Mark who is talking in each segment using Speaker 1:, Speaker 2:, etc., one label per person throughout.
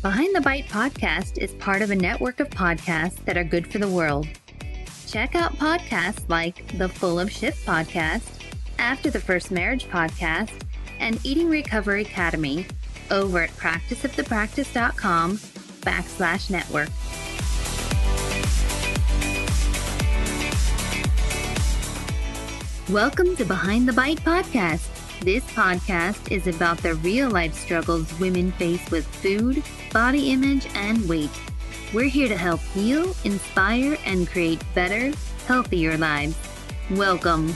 Speaker 1: Behind the Bite podcast is part of a network of podcasts that are good for the world. Check out podcasts like the Full of Shit podcast, After the First Marriage podcast, and Eating Recovery Academy over at practiceofthepractice.com/network. Welcome to Behind the Bite podcast. This podcast is about the real-life struggles women face with food, body image, and weight. We're here to help heal, inspire, and create better, healthier lives. Welcome.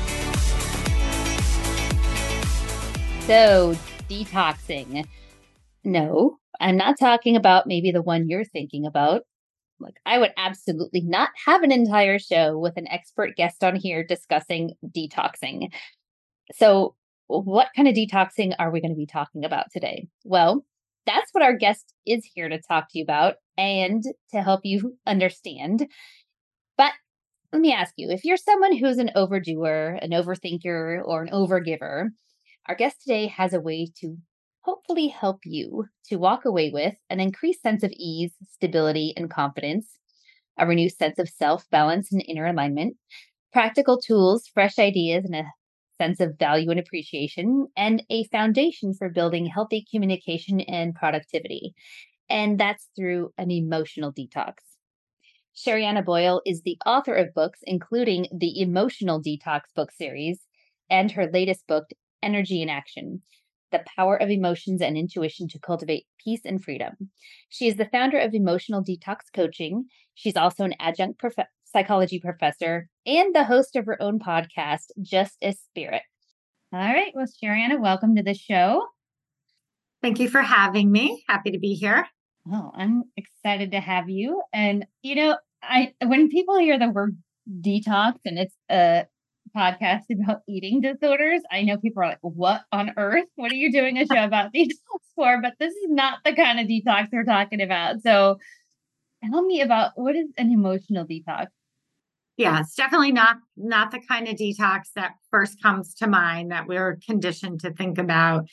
Speaker 1: So, detoxing. No, I'm not talking about maybe the one you're thinking about. Like, I would absolutely not have an entire show with an expert guest on here discussing detoxing. So, what kind of detoxing are we going to be talking about today? Well, that's what our guest is here to talk to you about and to help you understand. But let me ask you, if you're someone who's an overdoer, an overthinker, or an overgiver, our guest today has a way to hopefully help you to walk away with an increased sense of ease, stability, and confidence, a renewed sense of self, balance, and inner alignment, practical tools, fresh ideas, and a sense of value and appreciation, and a foundation for building healthy communication and productivity. And that's through an emotional detox. Sherianna Boyle is the author of books, including the Emotional Detox book series and her latest book, Energy in Action: The Power of Emotions and Intuition to Cultivate Peace and Freedom. She is the founder of Emotional Detox Coaching. She's also an adjunct psychology professor and the host of her own podcast, Just as Spirit. All right. Well, Sherianna, welcome to the show.
Speaker 2: Thank you for having me. Happy to be here.
Speaker 1: Oh, I'm excited to have you. And, when people hear the word detox and it's a podcast about eating disorders, I know people are like, what on earth? What are you doing a show about detox for? But this is not the kind of detox we're talking about. So tell me about, what is an emotional detox?
Speaker 2: Yeah, it's definitely not the kind of detox that first comes to mind that we're conditioned to think about.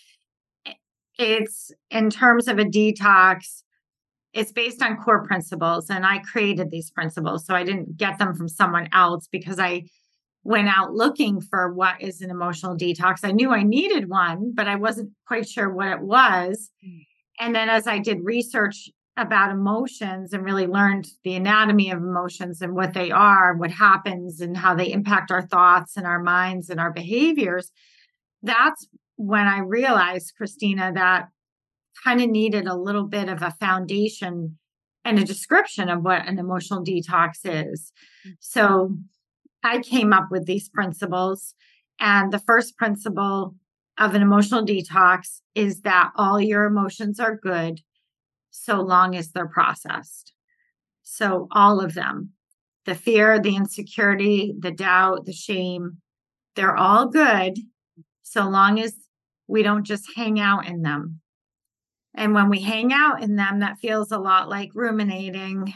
Speaker 2: It's, in terms of a detox, it's based on core principles, and I created these principles. So I didn't get them from someone else because I went out looking for what is an emotional detox. I knew I needed one, but I wasn't quite sure what it was. And then as I did research about emotions and really learned the anatomy of emotions and what they are, what happens, and how they impact our thoughts and our minds and our behaviors, that's when I realized, Christina, that kind of needed a little bit of a foundation and a description of what an emotional detox is. So I came up with these principles. And the first principle of an emotional detox is that all your emotions are good so long as they're processed. So all of them, the fear, the insecurity, the doubt, the shame, they're all good so long as we don't just hang out in them. And when we hang out in them, that feels a lot like ruminating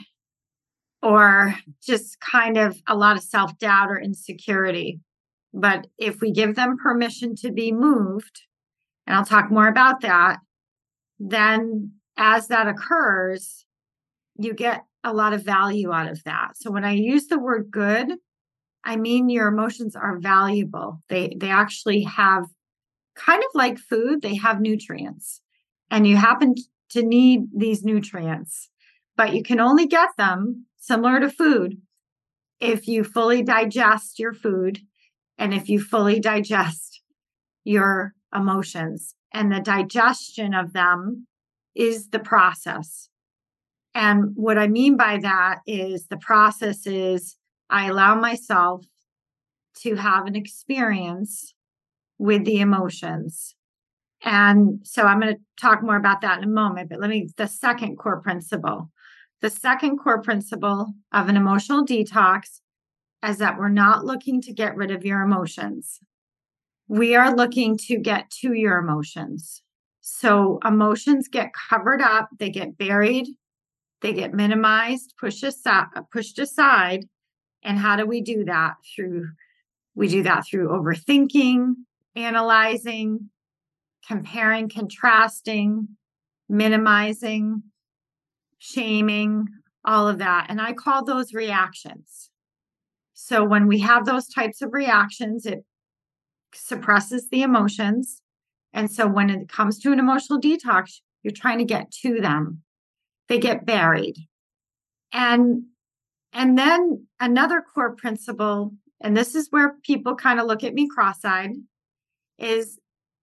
Speaker 2: or just kind of a lot of self-doubt or insecurity. But if we give them permission to be moved, and I'll talk more about that, then as that occurs, you get a lot of value out of that. So when I use the word good, I mean your emotions are valuable. They actually have, kind of like food, they have nutrients. And you happen to need these nutrients, but you can only get them, similar to food, if you fully digest your food and if you fully digest your emotions. And the digestion of them is the process. And what I mean by that is the process is I allow myself to have an experience with the emotions. And so I'm going to talk more about that in a moment, but the second core principle. The second core principle of an emotional detox is that we're not looking to get rid of your emotions. We are looking to get to your emotions. So emotions get covered up, they get buried, they get minimized, pushed aside. And how do we do that? We do that through overthinking, analyzing, comparing, contrasting, minimizing, shaming, all of that. And I call those reactions. So when we have those types of reactions, it suppresses the emotions. And so when it comes to an emotional detox, you're trying to get to them. They get buried. And then another core principle, and this is where people kind of look at me cross-eyed, is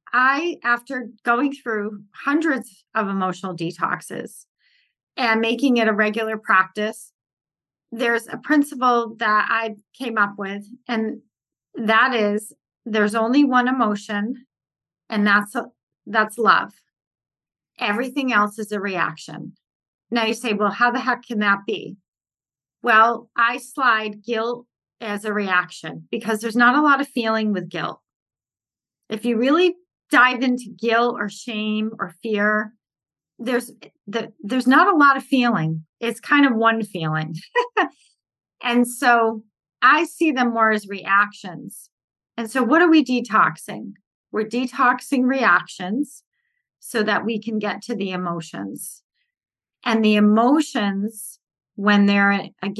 Speaker 2: after going through hundreds of emotional detoxes and making it a regular practice, there's a principle that I came up with, and that is there's only one emotion, and that's love. Everything else is a reaction. Now you say, well, how the heck can that be? Well, I slide guilt as a reaction because there's not a lot of feeling with guilt. If you really dive into guilt or shame or fear, there's not a lot of feeling. It's kind of one feeling. And so I see them more as reactions. And so what are we detoxing? We're detoxing reactions so that we can get to the emotions. And the emotions, when they're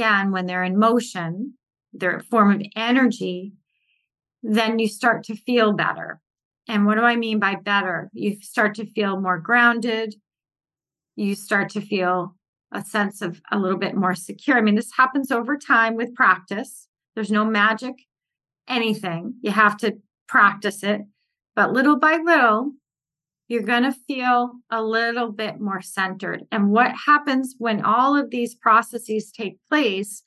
Speaker 2: in motion, they're a form of energy, then you start to feel better. And what do I mean by better? You start to feel more grounded. You start to feel a sense of a little bit more secure. I mean, this happens over time with practice. There's no magic, anything. You have to practice it. But little by little, you're going to feel a little bit more centered. And what happens when all of these processes take place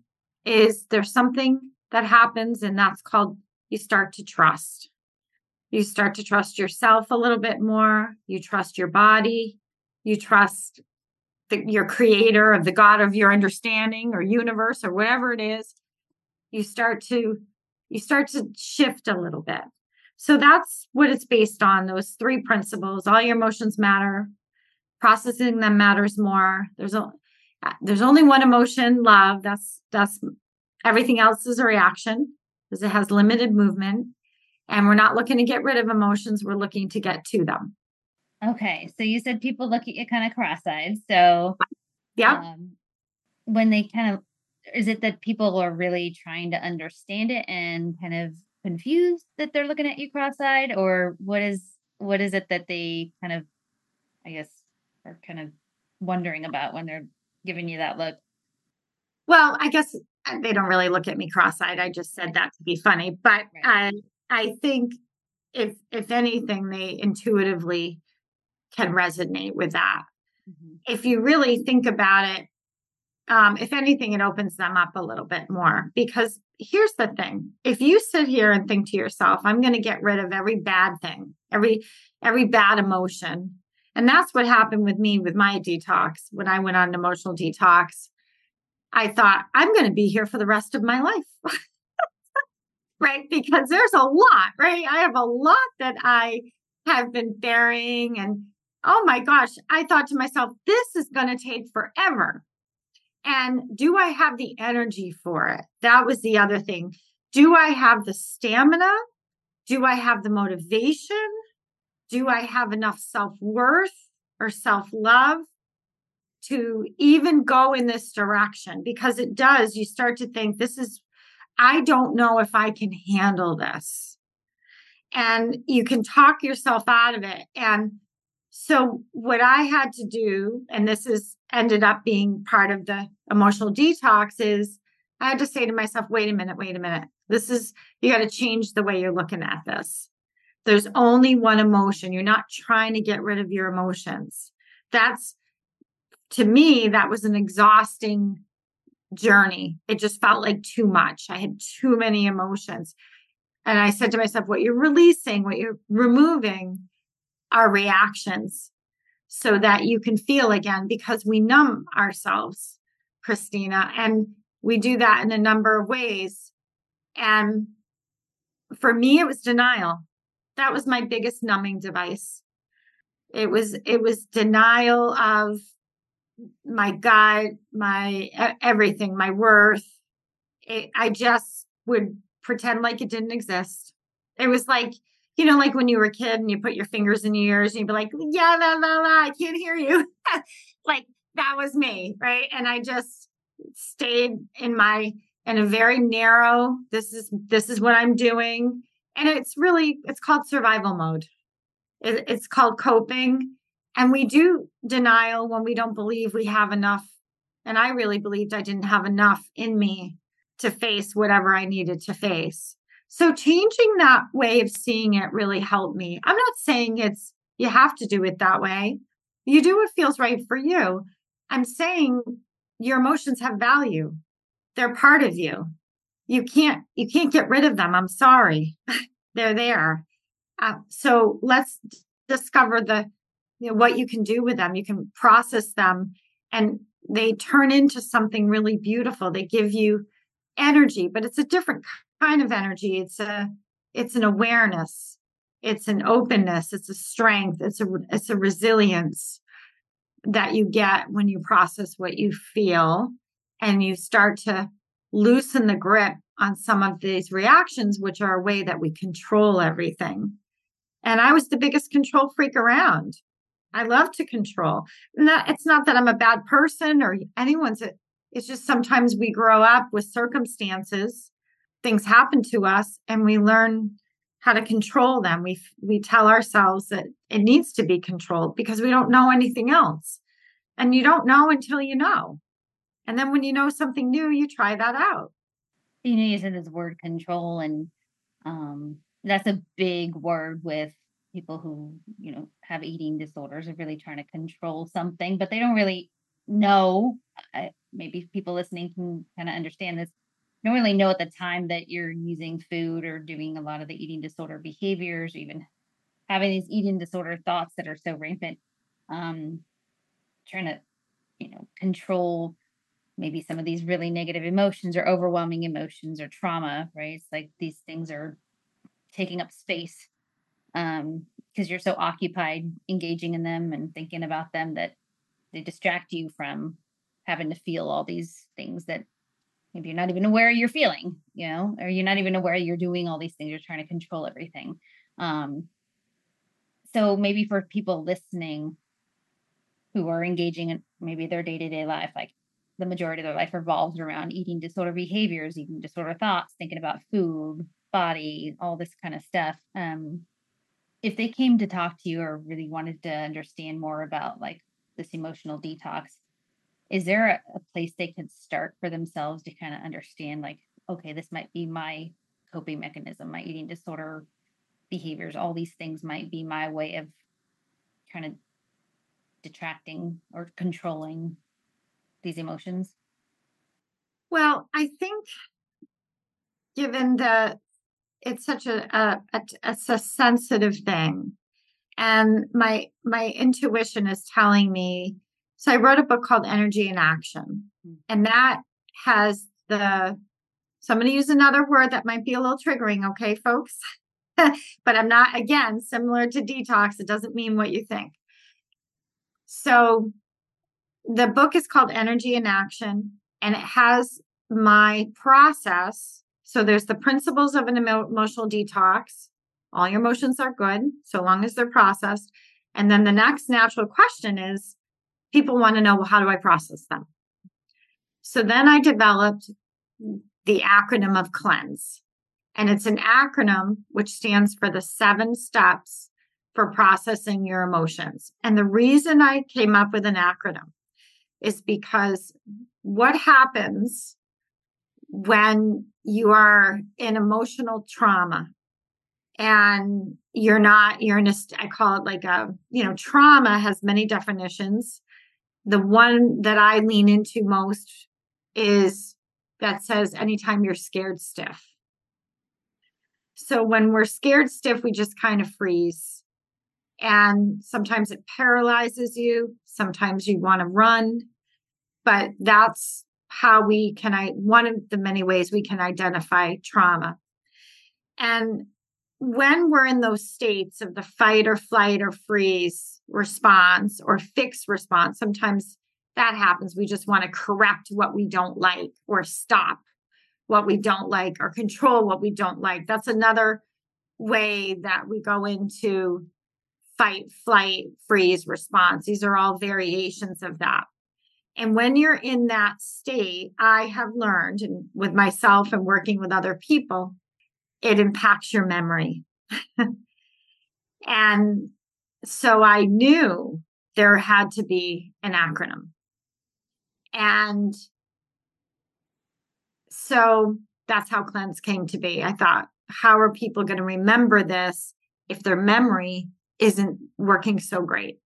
Speaker 2: is there's something that happens, and that's called you start to trust. You start to trust yourself a little bit more. You trust your body. You trust your creator, of the God of your understanding or universe or whatever it is. You start to shift a little bit. So that's what it's based on, those three principles. All your emotions matter. Processing them matters more. There's only one emotion, love. That's everything else is a reaction because it has limited movement. And we're not looking to get rid of emotions. We're looking to get to them.
Speaker 1: Okay. So you said people look at you kind of cross-eyed. So
Speaker 2: yeah.
Speaker 1: When they kind of, is it that people are really trying to understand it and kind of confused that they're looking at you cross-eyed, or what is it that they kind of, I guess, are kind of wondering about when they're giving you that look?
Speaker 2: Well, I guess they don't really look at me cross-eyed. I just said that to be funny, but right. I think if anything, they intuitively can resonate with that. Mm-hmm. If you really think about it, if anything, it opens them up a little bit more, because here's the thing. If you sit here and think to yourself, I'm going to get rid of every bad thing, every bad emotion. And that's what happened with me with my detox. When I went on an emotional detox, I thought I'm going to be here for the rest of my life. Right? Because there's a lot, right? I have a lot that I have been bearing. And oh my gosh, I thought to myself, this is going to take forever. And do I have the energy for it? That was the other thing. Do I have the stamina? Do I have the motivation? Do I have enough self-worth or self-love to even go in this direction? Because it does, you start to think, I don't know if I can handle this. And you can talk yourself out of it. And so what I had to do, and this is ended up being part of the emotional detox, is I had to say to myself, wait a minute. You got to change the way you're looking at this. There's only one emotion. You're not trying to get rid of your emotions. To me, that was an exhausting journey. It just felt like too much. I had too many emotions. And I said to myself, what you're releasing, what you're removing are reactions so that you can feel again, because we numb ourselves, Christina, and we do that in a number of ways. And for me, it was denial. That was my biggest numbing device. It was denial of my God, my everything, my worth. I just would pretend like it didn't exist. It was like, like when you were a kid and you put your fingers in your ears and you'd be like, yeah, la, la, la, I can't hear you. Like That was me, right? And I just stayed in a very narrow, this is what I'm doing. And it's called survival mode. It's called coping. And we do denial when we don't believe we have enough. And I really believed I didn't have enough in me to face whatever I needed to face. So changing that way of seeing it really helped me. I'm not saying you have to do it that way. You do what feels right for you. I'm saying your emotions have value. They're part of you. You can't get rid of them. I'm sorry. They're there. So let's discover what you can do with them. You can process them, and they turn into something really beautiful. They give you energy, but it's a different kind of energy. It's an awareness. It's an openness. It's a strength. It's a resilience that you get when you process what you feel, and you start to loosen the grip on some of these reactions, which are a way that we control everything. And I was the biggest control freak around. I love to control. And it's not that I'm a bad person or it's just sometimes we grow up with circumstances, things happen to us, and we learn how to control them. We tell ourselves that it needs to be controlled because we don't know anything else. And you don't know until you know. And then when you know something new, you try that out.
Speaker 1: You said this word control, and that's a big word with people who, have eating disorders, are really trying to control something, but they don't really know. Maybe people listening can kind of understand this. Don't really know at the time that you're using food or doing a lot of the eating disorder behaviors, or even having these eating disorder thoughts that are so rampant. Trying to, control maybe some of these really negative emotions or overwhelming emotions or trauma, right? It's like these things are taking up space because you're so occupied engaging in them and thinking about them that they distract you from having to feel all these things that maybe you're not even aware you're feeling, or you're not even aware you're doing all these things. You're trying to control everything. So maybe for people listening who are engaging in maybe their day-to-day life, like the majority of their life revolves around eating disorder behaviors, eating disorder thoughts, thinking about food, body, all this kind of stuff. If they came to talk to you or really wanted to understand more about like this emotional detox, is there a place they could start for themselves to kind of understand, like, okay, this might be my coping mechanism, my eating disorder behaviors, all these things might be my way of kind of detracting or controlling these emotions?
Speaker 2: Well, I think given it's such it's a sensitive thing. And my intuition is telling me, so I wrote a book called Energy in Action. And that has so I'm going to use another word that might be a little triggering, okay, folks? But I'm not, again, similar to detox. It doesn't mean what you think. So the book is called Energy in Action, and it has my process. So there's the principles of an emotional detox. All your emotions are good, so long as they're processed. And then the next natural question is, people want to know, well, how do I process them? So then I developed the acronym of CLEANSE. And it's an acronym which stands for the 7 steps for processing your emotions. And the reason I came up with an acronym is because what happens when you are in emotional trauma and I call it like trauma has many definitions. The one that I lean into most is that says anytime you're scared stiff. So when we're scared stiff, we just kind of freeze. And sometimes it paralyzes you. Sometimes you want to run. But that's how one of the many ways we can identify trauma. And when we're in those states of the fight or flight or freeze response or fix response, sometimes that happens. We just want to correct what we don't like or stop what we don't like or control what we don't like. That's another way that we go into fight, flight, freeze response. These are all variations of that. And when you're in that state, I have learned, and with myself and working with other people, it impacts your memory. And so I knew there had to be an acronym. And so that's how Cleanse came to be. I thought, how are people going to remember this if their memory isn't working so great?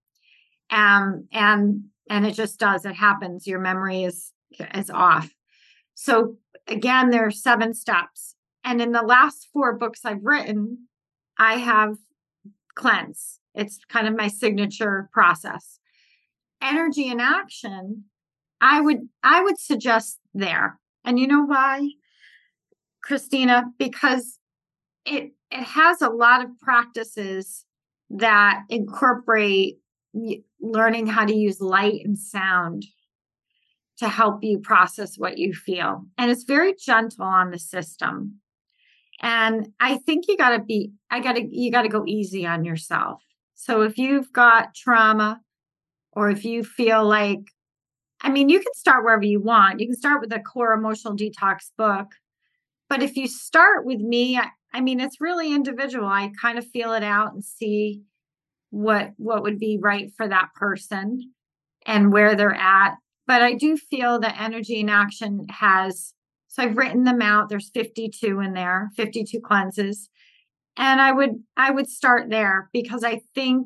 Speaker 2: And it just does. It happens. Your memory is off. So again, there are 7 steps. And in the last 4 books I've written, I have Cleanse. It's kind of my signature process. Energy and action, I would suggest there. And you know why, Christina? Because it has a lot of practices that incorporate learning how to use light and sound to help you process what you feel. And it's very gentle on the system. And I think you got to go easy on yourself. So if you've got trauma, or if you feel like, I mean, you can start wherever you want. You can start with a core emotional detox book. But if you start with me, I mean, it's really individual. I kind of feel it out and see what would be right for that person and where they're at. But I do feel that energy and action so I've written them out. There's 52 in there, 52 cleanses. And I would start there, because I think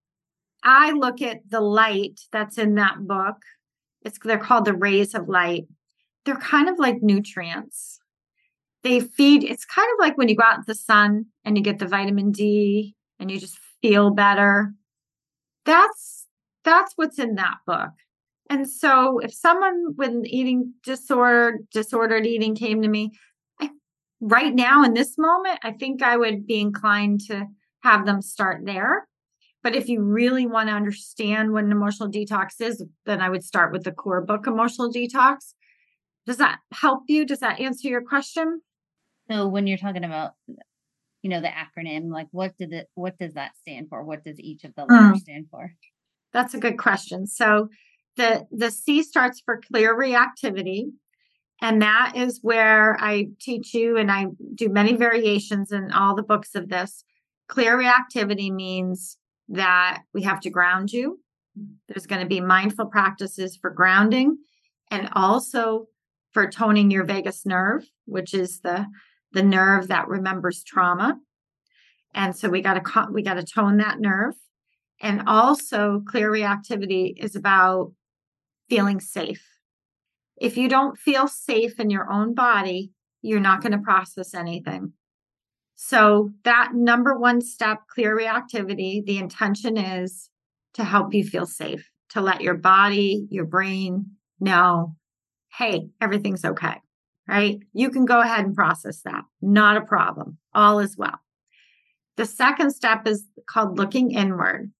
Speaker 2: I look at the light that's in that book. They're called the rays of light. They're kind of like nutrients. They feed, it's kind of like when you go out in the sun and you get the vitamin D and you just feel better. That's what's in that book. And so if someone with an eating disordered eating came to me, right now in this moment, I think I would be inclined to have them start there. But if you really want to understand what an emotional detox is, then I would start with the core book, Emotional Detox. Does that help you? Does that answer your question?
Speaker 1: So when you're talking about, the acronym, like what does that stand for? What does each of the letters stand for?
Speaker 2: That's a good question. So the C starts for clear reactivity. And that is where I teach you, and I do many variations in all the books of this. Clear reactivity means that we have to ground you. There's going to be mindful practices for grounding, and also for toning your vagus nerve, which is the nerve that remembers trauma. And so we got to tone that nerve. And also, clear reactivity is about feeling safe. If you don't feel safe in your own body, you're not going to process anything. So that number 1 step, clear reactivity, the intention is to help you feel safe, to let your body, your brain know, hey, everything's okay, right? You can go ahead and process that. Not a problem. All is well. The second step is called looking inward.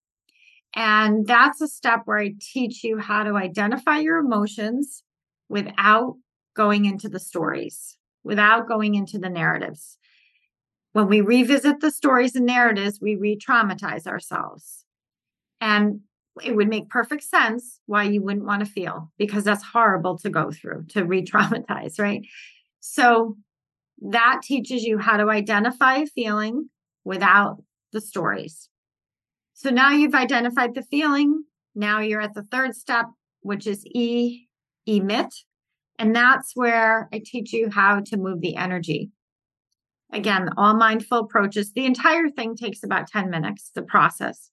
Speaker 2: And that's a step where I teach you how to identify your emotions without going into the stories, without going into the narratives. When we revisit the stories and narratives, we re-traumatize ourselves. And it would make perfect sense why you wouldn't want to feel, because that's horrible to go through, to re-traumatize, right? So that teaches you how to identify a feeling without the stories. So now you've identified the feeling. Now you're at the third step, which is emit. And that's where I teach you how to move the energy. Again, all mindful approaches. The entire thing takes about 10 minutes, the process.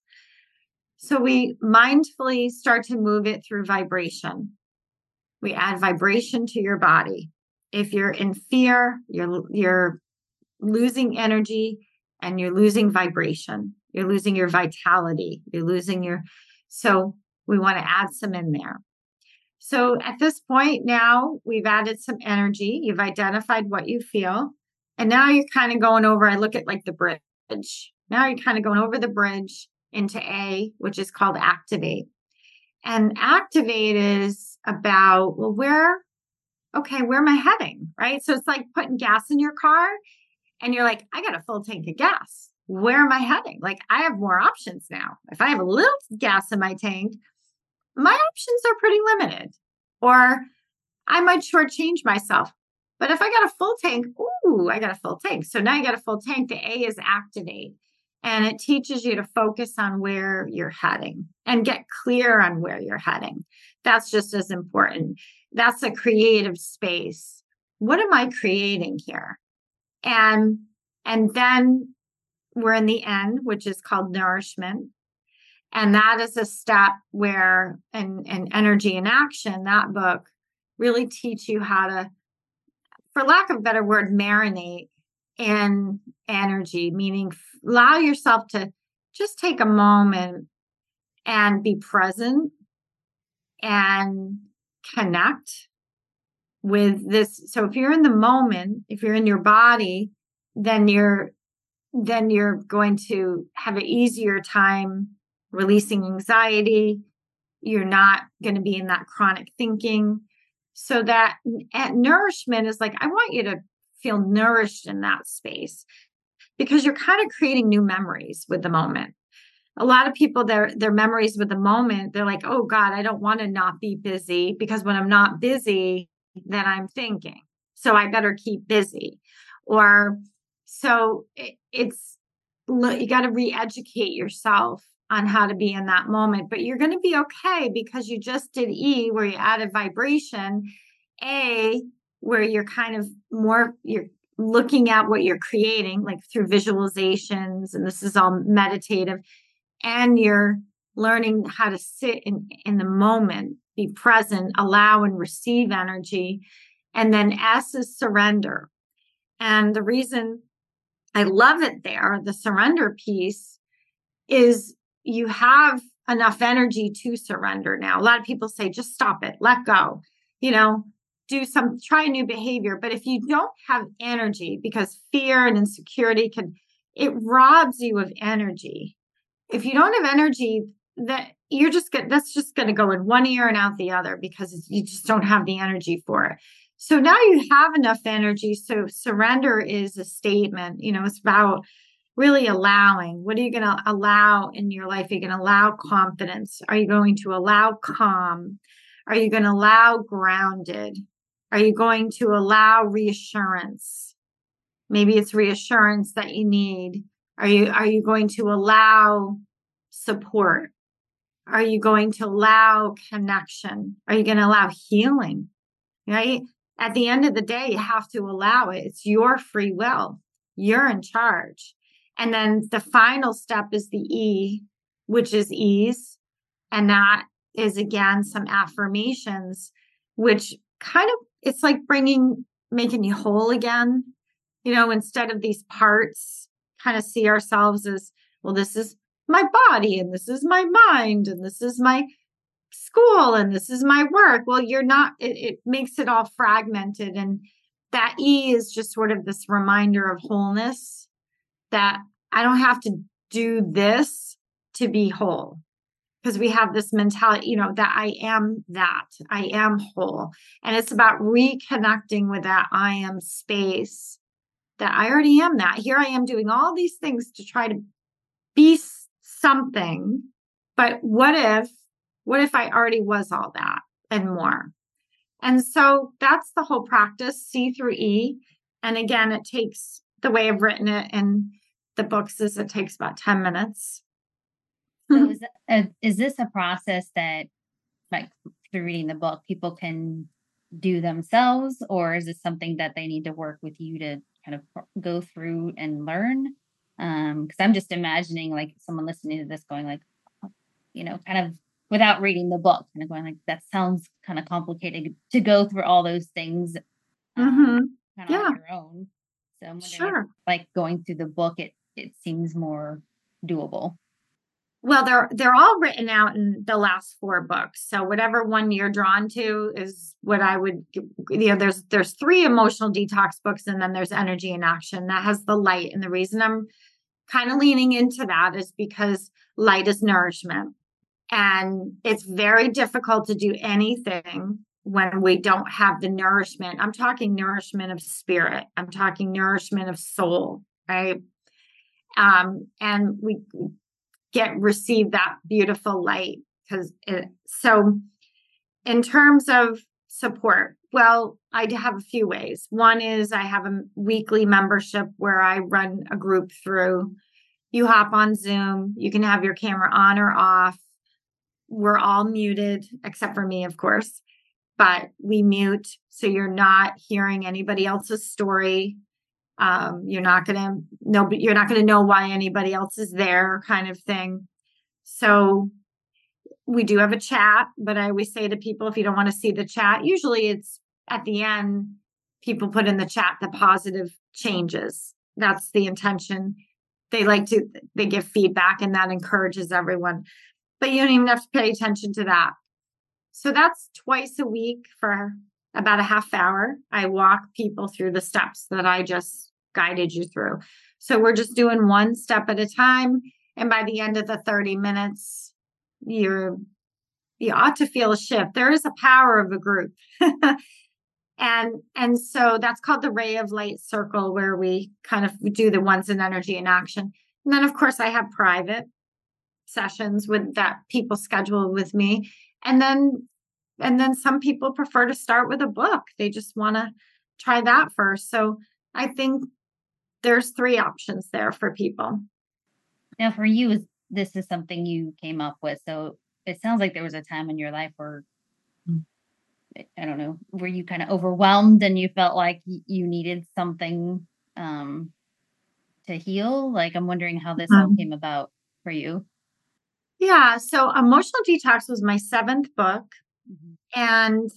Speaker 2: So we mindfully start to move it through vibration. We add vibration to your body. If you're in fear, you're losing energy and you're losing vibration. You're losing your vitality. So we want to add some in there. So at this point now, we've added some energy. You've identified what you feel. And now you're kind of going over, I look at like the bridge. Now you're kind of going over the bridge into A, which is called activate. And activate is about, well, where am I heading? Right? So it's like putting gas in your car and you're like, I got a full tank of gas. Where am I heading? Like, I have more options now. If I have a little gas in my tank, my options are pretty limited, or I might shortchange myself. But if I got a full tank, ooh, I got a full tank. So now you got a full tank. The A is activate. And it teaches you to focus on where you're heading and get clear on where you're heading. That's just as important. That's a creative space. What am I creating here? And then we're in the end, which is called nourishment. And that is a step where in Energy in Action, that book really teach you how to, for lack of a better word, marinate in energy, meaning allow yourself to just take a moment and be present and connect with this. So if you're in the moment, if you're in your body, then you're going to have an easier time releasing anxiety. You're not going to be in that chronic thinking. So that nourishment is like, I want you to feel nourished in that space, because you're kind of creating new memories with the moment. A lot of people, their memories with the moment, they're like, oh God, I don't want to not be busy, because when I'm not busy, then I'm thinking. So I better keep busy. Or so it's, you got to re-educate yourself on how to be in that moment, but you're going to be okay, because you just did E, where you added vibration, A, where you're kind of more, you're looking at what you're creating, like through visualizations, and this is all meditative, and you're learning how to sit in the moment, be present, allow and receive energy. And then S is surrender. And the reason I love it there, the surrender piece, is you have enough energy to surrender now. A lot of people say, just stop it, let go, try a new behavior. But if you don't have energy, because fear and insecurity it robs you of energy. If you don't have energy, that's just going to go in one ear and out the other, because you just don't have the energy for it. So now you have enough energy. So surrender is a statement, it's about really allowing. What are you going to allow in your life? Are you going to allow confidence? Are you going to allow calm? Are you going to allow grounded? Are you going to allow reassurance? Maybe it's reassurance that you need. Are you going to allow support? Are you going to allow connection? Are you going to allow healing? Right? At the end of the day, you have to allow it. It's your free will. You're in charge. And then the final step is the E, which is ease. And that is, again, some affirmations, which kind of, it's like making you whole again. Instead of these parts, kind of see ourselves as, well, this is my body, and this is my mind, and this is my school, and this is my work. Well, you're not, it makes it all fragmented. And that E is just sort of this reminder of wholeness, that I don't have to do this to be whole, because we have this mentality, that I am whole. And it's about reconnecting with that I am space, that I already am that. Here I am doing all these things to try to be something. But what if I already was all that and more? And so that's the whole practice, C through E. And again, it takes, the way I've written it in the books is, it takes about 10 minutes.
Speaker 1: So is this a process that, like, through reading the book, people can do themselves, or is this something that they need to work with you to kind of go through and learn? Because I'm just imagining, like, someone listening to this going like, kind of without reading the book, kind of going like, that sounds kind of complicated to go through all those things kind of on your own. So I'm wondering if, like, going through the book, it seems more doable.
Speaker 2: Well, they're all written out in the last 4 books. So whatever one you're drawn to is what I would, there's 3 emotional detox books, and then there's Energy in Action that has the light. And the reason I'm kind of leaning into that is because light is nourishment. And it's very difficult to do anything when we don't have the nourishment. I'm talking nourishment of spirit. I'm talking nourishment of soul, right? And we receive that beautiful light. So in terms of support, well, I have a few ways. One is I have a weekly membership where I run a group through. You hop on Zoom, you can have your camera on or off. We're all muted, except for me, of course, but we mute. So you're not hearing anybody else's story. You're not going to know why anybody else is there, kind of thing. So we do have a chat, but I always say to people, if you don't want to see the chat, usually it's at the end, people put in the chat the positive changes. That's the intention. They give feedback, and that encourages everyone. But you don't even have to pay attention to that. So that's twice a week for about a half hour. I walk people through the steps that I just guided you through. So we're just doing one step at a time. And by the end of the 30 minutes, you ought to feel a shift. There is a power of a group. And so that's called the Ray of Light Circle, where we kind of do the ones in energy and action. And then, of course, I have private sessions with that people schedule with me. And then some people prefer to start with a book. They just want to try that first. So I think there's 3 options there for people.
Speaker 1: Now, for you, this is something you came up with. So it sounds like there was a time in your life where, I don't know, were you kind of overwhelmed and you felt like you needed something to heal? Like, I'm wondering how this all came about for you.
Speaker 2: Yeah. So Emotional Detox was my 7th book. Mm-hmm. And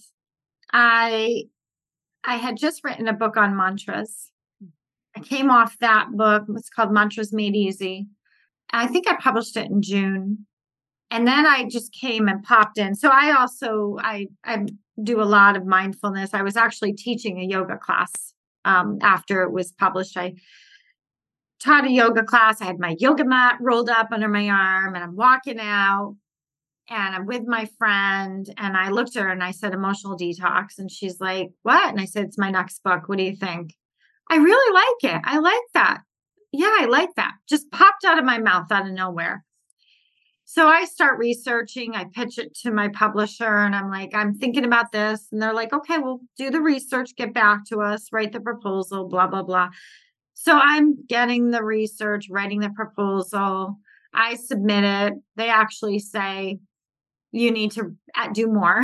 Speaker 2: I had just written a book on mantras. I came off that book. It's called Mantras Made Easy. I think I published it in June. And then I just came and popped in. So I do a lot of mindfulness. I was actually teaching a yoga class after it was published. I taught a yoga class. I had my yoga mat rolled up under my arm, and I'm walking out, and I'm with my friend, and I looked at her and I said, Emotional Detox. And she's like, what? And I said, it's my next book. What do you think? I really like it. I like that. Yeah, I like that. Just popped out of my mouth out of nowhere. So I start researching. I pitch it to my publisher, and I'm like, I'm thinking about this. And they're like, okay, well, do the research, get back to us, write the proposal, blah, blah, blah. So I'm getting the research, writing the proposal. I submit it. They actually say, you need to do more.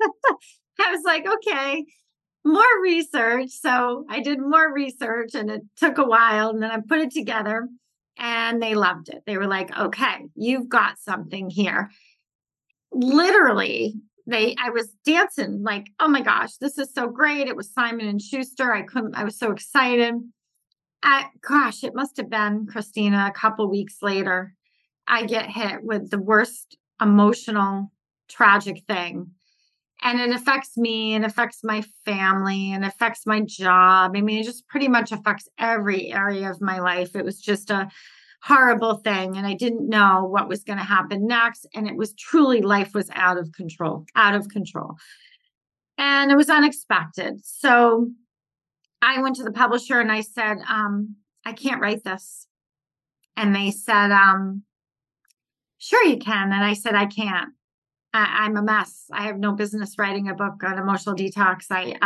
Speaker 2: I was like, okay, more research. So I did more research, and it took a while, and then I put it together, and they loved it. They were like, okay, you've got something here. Literally, I was dancing like, oh my gosh, this is so great. It was Simon and Schuster. I was so excited. It must have been, Christina, a couple weeks later, I get hit with the worst emotional, tragic thing. And it affects me, and affects my family, and affects my job. I mean, it just pretty much affects every area of my life. It was just a horrible thing. And I didn't know what was going to happen next. And it was truly, life was out of control. And it was unexpected. So I went to the publisher and I said, I can't write this. And they said, sure you can. And I said, I can't. I'm a mess. I have no business writing a book on emotional detox.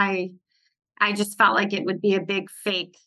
Speaker 2: I just felt like it would be a big fake,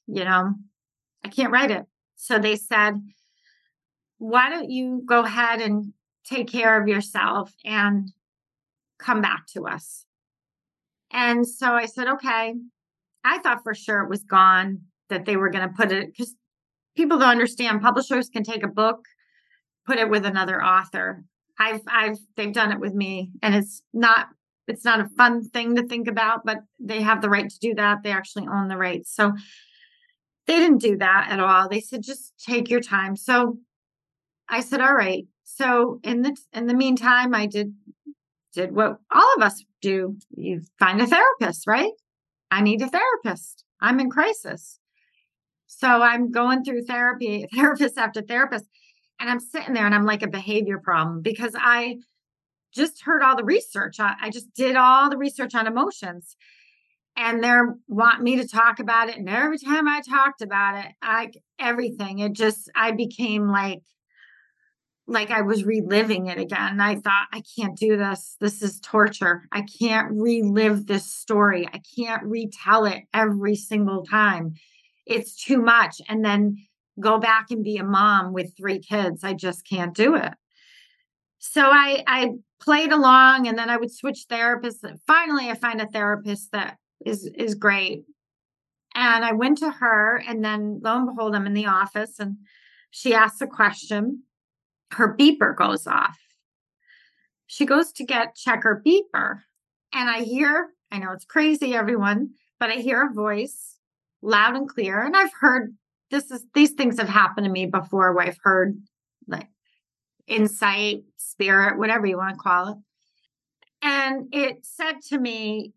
Speaker 2: I can't write it. So they said, why don't you go ahead and take care of yourself and come back to us? And so I said, okay. I thought for sure it was gone, that they were going to put it, because people don't understand, publishers can take a book, put it with another author. They've done it with me, and it's not a fun thing to think about, but they have the right to do that. They actually own the rights. So they didn't do that at all. They said, just take your time. So I said, all right. So in the meantime, I did what all of us do. You find a therapist, right? I need a therapist. I'm in crisis. So I'm going through therapist after therapist. And I'm sitting there and I'm like a behavior problem, because I just heard all the research. I just did all the research on emotions, and they want me to talk about it. And every time I talked about it, I became like, like I was reliving it again. I thought, I can't do this. This is torture. I can't relive this story. I can't retell it every single time. It's too much. And then go back and be a mom with 3 kids. I just can't do it. So I played along, and then I would switch therapists. And finally, I find a therapist that is great. And I went to her, and then lo and behold, I'm in the office, and she asks a question. Her beeper goes off. She goes to check her beeper. And I know it's crazy, everyone, but I hear a voice loud and clear. And I've heard these things have happened to me before where I've heard like insight, spirit, whatever you want to call it. And it said to me,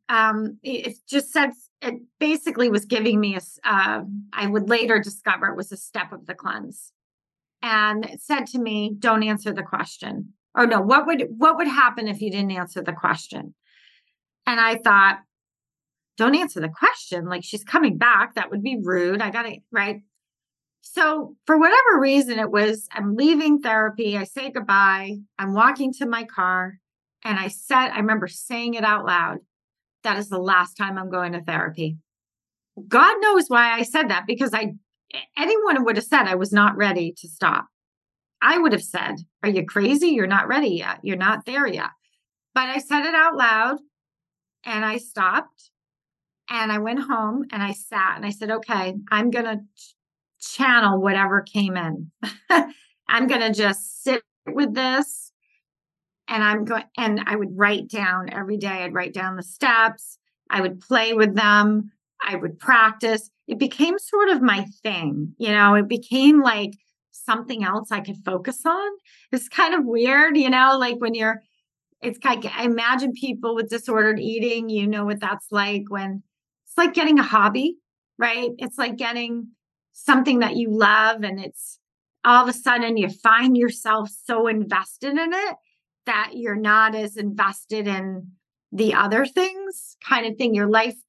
Speaker 2: it basically was giving me I would later discover it was a step of the cleanse. And it said to me, don't answer the question. Or no, what would happen if you didn't answer the question? And I thought, don't answer the question. Like, she's coming back. That would be rude. I got it, right? So for whatever reason, I'm leaving therapy. I say goodbye. I'm walking to my car. And I remember saying it out loud. That is the last time I'm going to therapy. God knows why I said that, because anyone would have said I was not ready to stop. I would have said, are you crazy? You're not ready yet. You're not there yet. But I said it out loud, and I stopped, and I went home, and I sat, and I said, okay, I'm going to channel whatever came in. I'm going to just sit with this. And I would write down every day. I'd write down the steps. I would play with them. I would practice. It became sort of my thing. It became like something else I could focus on. It's kind of weird, like it's like, I imagine people with disordered eating, what that's like, when it's like getting a hobby, right? It's like getting something that you love, and it's all of a sudden you find yourself so invested in it that you're not as invested in the other things, kind of thing.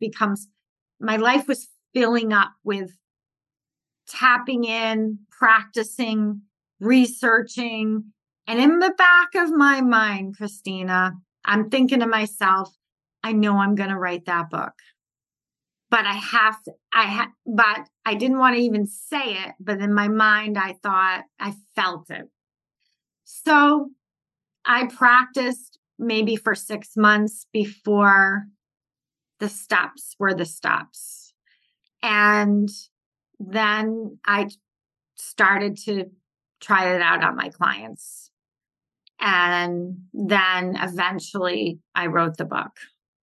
Speaker 2: My life was filling up with tapping in, practicing, researching. And in the back of my mind, Christina, I'm thinking to myself, I know I'm going to write that book, but but I didn't want to even say it. But in my mind, I thought, I felt it. So I practiced maybe for 6 months before the steps were the steps. And then I started to try it out on my clients. And then eventually I wrote the book.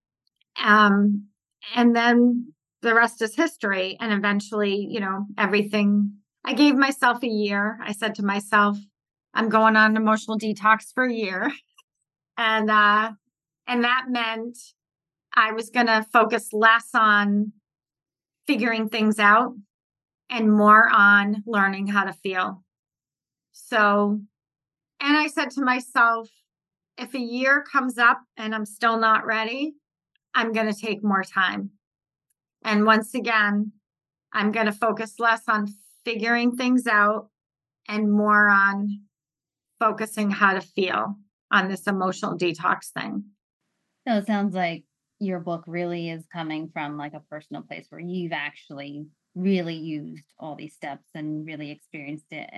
Speaker 2: And then the rest is history. And eventually, everything, I gave myself a year. I said to myself, I'm going on an emotional detox for a year. And that meant I was going to focus less on figuring things out and more on learning how to feel. So, and I said to myself, if a year comes up and I'm still not ready, I'm going to take more time. And once again, I'm going to focus less on figuring things out and more on focusing how to feel on this emotional detox thing.
Speaker 1: So it sounds like your book really is coming from like a personal place where you've actually really used all these steps and really experienced it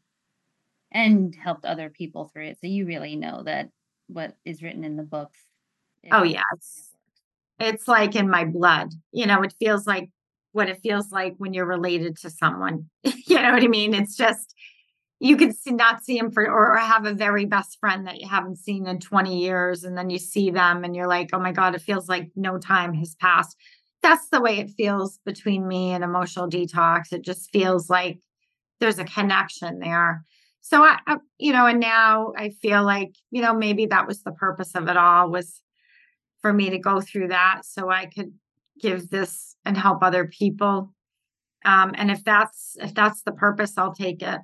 Speaker 1: and helped other people through it. So you really know that what is written in the books.
Speaker 2: Oh, yes. It's like in my blood. It feels like what it feels like when you're related to someone. You know what I mean? It's just, you could not see them or have a very best friend that you haven't seen in 20 years. And then you see them and you're like, oh my God, it feels like no time has passed. That's the way it feels between me and emotional detox. It just feels like there's a connection there. So and now I feel like, maybe that was the purpose of it all, was for me to go through that so I could give this and help other people. And if that's the purpose, I'll take it.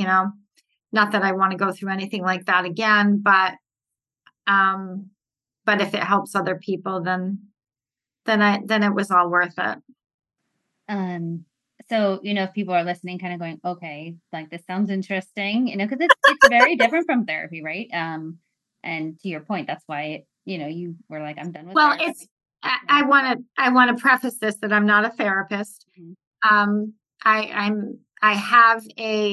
Speaker 2: Not that I want to go through anything like that again, but if it helps other people, then it was all worth it.
Speaker 1: So, if people are listening, kind of going, okay, like this sounds interesting, because it's very different from therapy, right? And to your point, that's why, you were like, I'm done with
Speaker 2: Well,
Speaker 1: therapy.
Speaker 2: I want to preface this that I'm not a therapist.
Speaker 1: Mhm.
Speaker 2: I have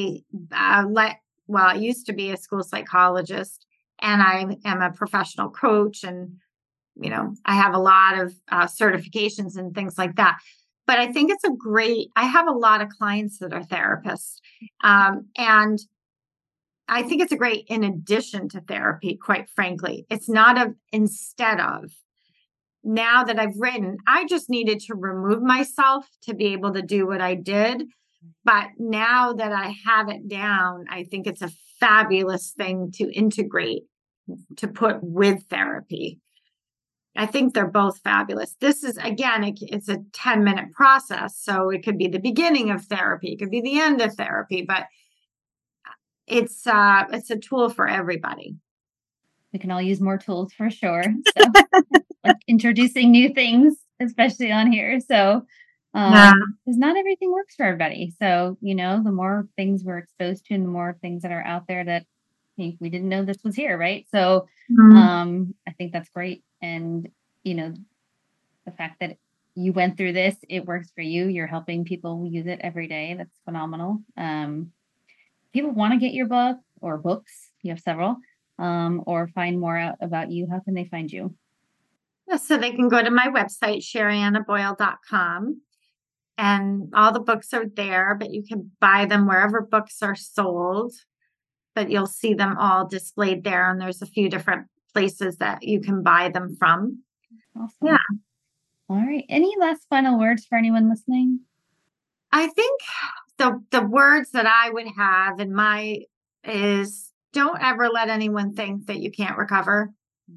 Speaker 2: I used to be a school psychologist, and I am a professional coach, and I have a lot of certifications and things like that. But I think I have a lot of clients that are therapists. And I think it's a great in addition to therapy, quite frankly. It's not a instead of. Now that I've written, I just needed to remove myself to be able to do what I did. But now that I have it down, I think it's a fabulous thing to integrate, to put with therapy. I think they're both fabulous. This is, again, it's a 10-minute process. So it could be the beginning of therapy. It could be the end of therapy, but it's a tool for everybody.
Speaker 1: We can all use more tools for sure. So like introducing new things, especially on here. So, because not everything works for everybody. So, the more things we're exposed to and the more things that are out there that we didn't know this was here. Right. So, I think that's great. And, the fact that you went through this, it works for you. You're helping people use it every day. That's phenomenal. People want to get your book or books, you have several, or find more out about you. How can they find you?
Speaker 2: So they can go to my website, sherriannaboyle.com, and all the books are there, but you can buy them wherever books are sold, but you'll see them all displayed there. And there's a few different places that you can buy them from.
Speaker 1: Awesome. Yeah. All right. Any last final words for anyone listening?
Speaker 2: I think the words that I would have in is don't ever let anyone think that you can't recover.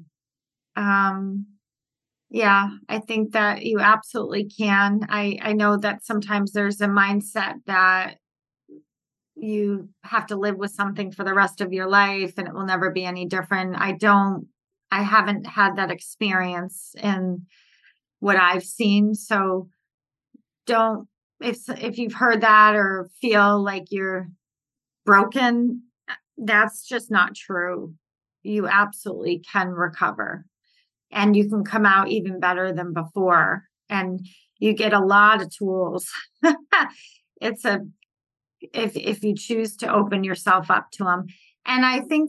Speaker 2: Yeah, I think that you absolutely can. I know that sometimes there's a mindset that you have to live with something for the rest of your life and it will never be any different. I haven't had that experience in what I've seen. So if you've heard that or feel like you're broken, that's just not true. You absolutely can recover and you can come out even better than before. And you get a lot of tools. If you choose to open yourself up to them. And I think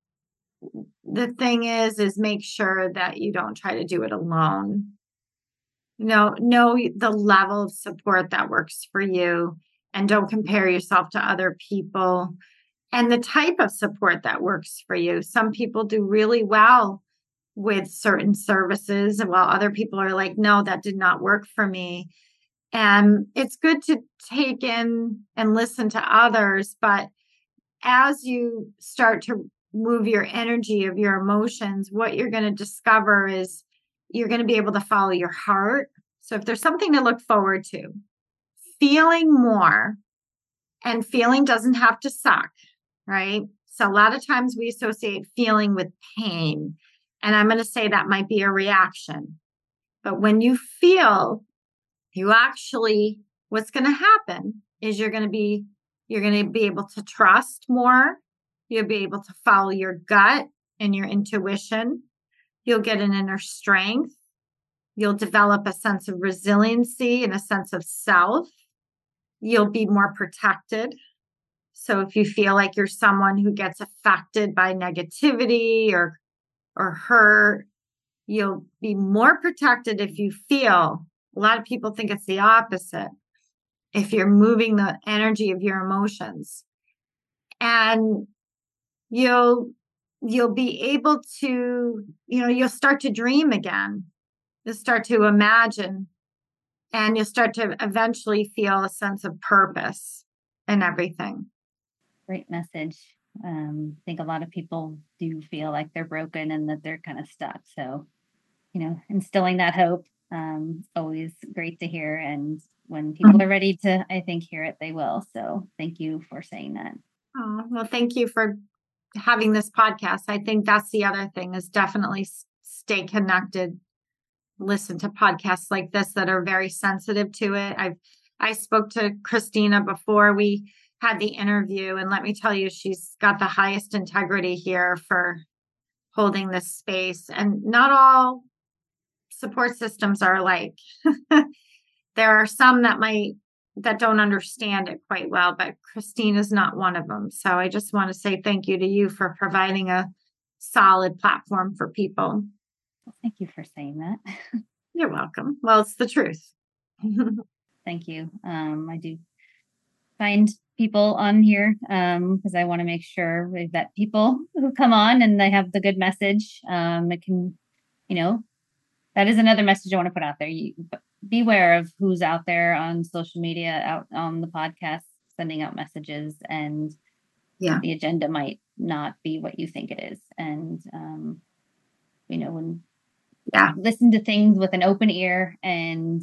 Speaker 2: the thing is make sure that you don't try to do it alone. Know the level of support that works for you, and don't compare yourself to other people and the type of support that works for you. Some people do really well with certain services, while other people are like, no, that did not work for me. And it's good to take in and listen to others. But as you start to move your energy of your emotions, what you're going to discover is you're going to be able to follow your heart. So if there's something to look forward to, feeling more, and feeling doesn't have to suck, right? So a lot of times we associate feeling with pain. And I'm going to say that might be a reaction. But when you feel, what's going to happen is you're going to be able to trust more. You'll be able to follow your gut and your intuition. You'll get an inner strength. You'll develop a sense of resiliency and a sense of self. You'll be more protected. So if you feel like you're someone who gets affected by negativity or hurt, you'll be more protected if you feel. A lot of people think it's the opposite. If you're moving the energy of your emotions, and you'll be able to, you'll start to dream again. You'll start to imagine, and you'll start to eventually feel a sense of purpose in everything.
Speaker 1: Great message. I think a lot of people do feel like they're broken and that they're kind of stuck. So, instilling that hope, always great to hear. And when people are ready to, I think, hear it, they will. So thank you for saying that.
Speaker 2: Oh, well, thank you for having this podcast. I think that's the other thing, is definitely stay connected. Listen to podcasts like this that are very sensitive to it. I spoke to Christina before we had the interview, and let me tell you, she's got the highest integrity here for holding this space. And not all support systems are alike. There are some that don't understand it quite well, but Christine is not one of them. So I just want to say thank you to you for providing a solid platform for people.
Speaker 1: Well, thank you for saying that.
Speaker 2: You're welcome. Well, it's the truth.
Speaker 1: Thank you. I do find people on here because I want to make sure that people who come on and they have the good message, it can, that is another message I want to put out there. Beware of who's out there on social media, out on the podcast, sending out messages, and the agenda might not be what you think it is. And, listen to things with an open ear and,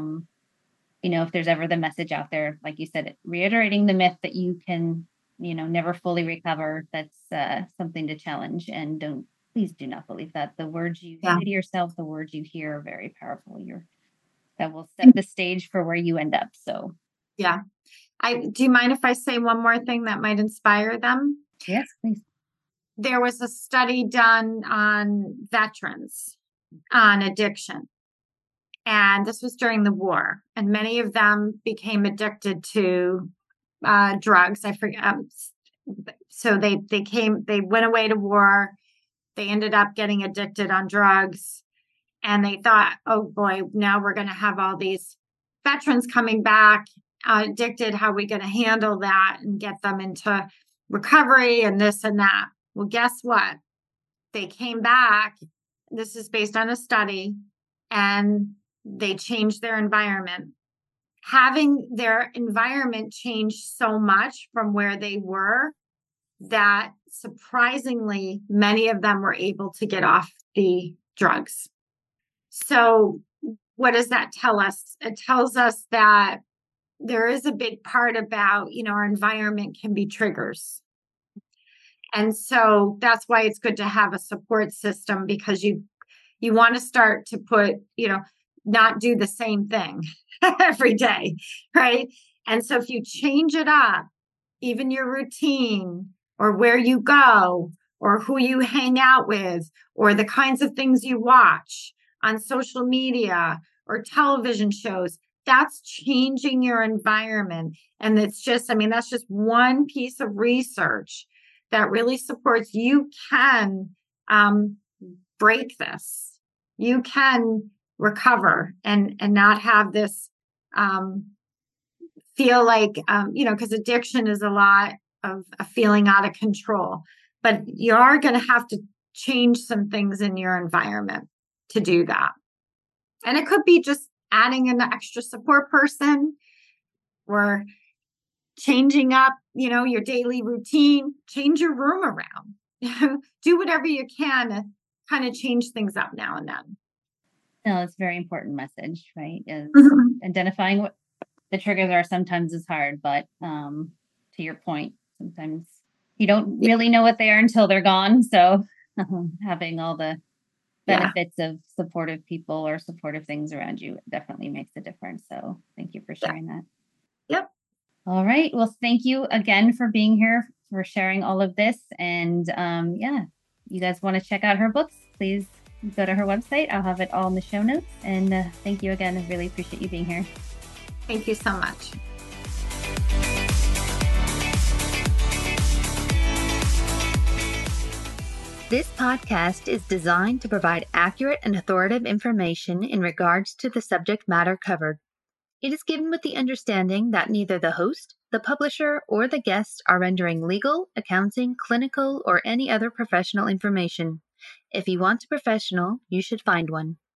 Speaker 1: if there's ever the message out there, like you said, reiterating the myth that you can, never fully recover, that's something to challenge. And please do not believe that. The words you say to yourself, the words you hear are very powerful. That will set the stage for where you end up. So,
Speaker 2: yeah. Do you mind if I say one more thing that might inspire them?
Speaker 1: Yes, please.
Speaker 2: There was a study done on veterans on addiction. And this was during the war. And many of them became addicted to drugs. I forget. So they went away to war. They ended up getting addicted on drugs. And they thought, oh boy, now we're going to have all these veterans coming back addicted. How are we going to handle that and get them into recovery and this and that? Well, guess what? They came back. This is based on a study, and they changed their environment. Having their environment change so much from where they were that surprisingly many of them were able to get off the drugs. So what does that tell us? It tells us that there is a big part about, our environment can be triggers. And so that's why it's good to have a support system, because you want to start to put, not do the same thing every day, right? And so if you change it up, even your routine or where you go or who you hang out with or the kinds of things you watch on social media or television shows, that's changing your environment. And it's just, that's just one piece of research that really supports you can break this. You can recover and not have this feel like, because addiction is a lot of a feeling out of control, but you are going to have to change some things in your environment to do that. And it could be just adding an extra support person or changing up, your daily routine, change your room around, do whatever you can to kind of change things up now and then.
Speaker 1: No, it's a very important message, right? Is identifying what the triggers are sometimes is hard, but to your point, sometimes you don't really know what they are until they're gone. So having all the benefits of supportive people or supportive things around you definitely makes a difference. So thank you for sharing that.
Speaker 2: Yep.
Speaker 1: All right. Well, thank you again for being here, for sharing all of this. And you guys want to check out her books, please go to her website. I'll have it all in the show notes. And thank you again. I really appreciate you being here.
Speaker 2: Thank you so much.
Speaker 3: This podcast is designed to provide accurate and authoritative information in regards to the subject matter covered. It is given with the understanding that neither the host, the publisher, or the guest are rendering legal, accounting, clinical, or any other professional information. If you want a professional, you should find one.